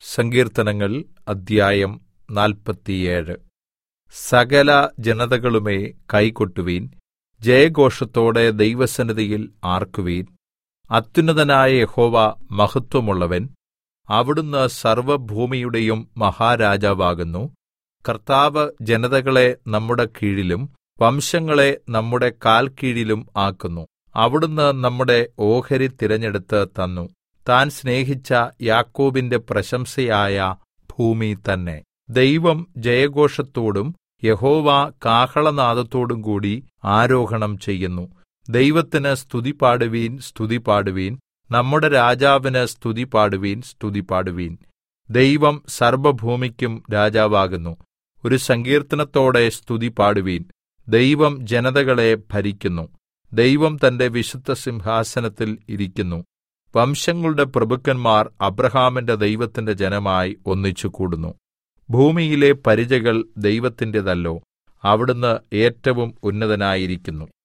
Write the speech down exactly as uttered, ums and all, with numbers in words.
സങ്കീർത്തനങ്ങൾ അദ്ധ്യായം നാല്പത്തിയേഴ്. സകല ജനതകളുമേ കൈകൊട്ടുവിൻ, ജയഘോഷത്തോടെ ദൈവസന്നിധിയിൽ ആർക്കുവിൻ. അത്യുന്നതനായ യഹോവ മഹത്വമുള്ളവൻ, അവിടുന്ന് സർവ്വഭൂമിയുടെയും മഹാരാജാവാകുന്നു. കർത്താവ് ജനതകളെ നമ്മുടെ കീഴിലും വംശങ്ങളെ നമ്മുടെ കാൽക്കീഴിലും ആക്കുന്നു. അവിടുന്ന് നമ്മുടെ ഓഹരി തിരഞ്ഞെടുത്ത് തന്നു, താൻ സ്നേഹിച്ച യാക്കോബിന്റെ പ്രശംസയായ ഭൂമി തന്നെ. ദൈവം ജയഘോഷത്തോടും യഹോവ കാഹളനാദത്തോടും കൂടി ആരോഹണം ചെയ്യുന്നു. ദൈവത്തിന് സ്തുതി പാടുവീൻ, സ്തുതി പാടുവീൻ. നമ്മുടെ രാജാവിന് സ്തുതി പാടുവീൻ, സ്തുതി പാടുവീൻ. ദൈവം സർവ്വഭൂമിക്കും രാജാവാകുന്നു. ഒരു സങ്കീർത്തനത്തോടെ സ്തുതി പാടുവീൻ. ദൈവം ജനതകളെ ഭരിക്കുന്നു. ദൈവം തന്റെ വിശുദ്ധസിംഹാസനത്തിൽ ഇരിക്കുന്നു. വംശങ്ങളുടെ പ്രഭുക്കന്മാർ അബ്രാഹാമിന്റെ ദൈവത്തിന്റെ ജനമായി ഒന്നിച്ചുകൂടുന്നു. ഭൂമിയിലെ പരിചകൾ ദൈവത്തിന്റേതല്ലോ, അവിടുന്ന് ഏറ്റവും ഉന്നതനായിരിക്കുന്നു.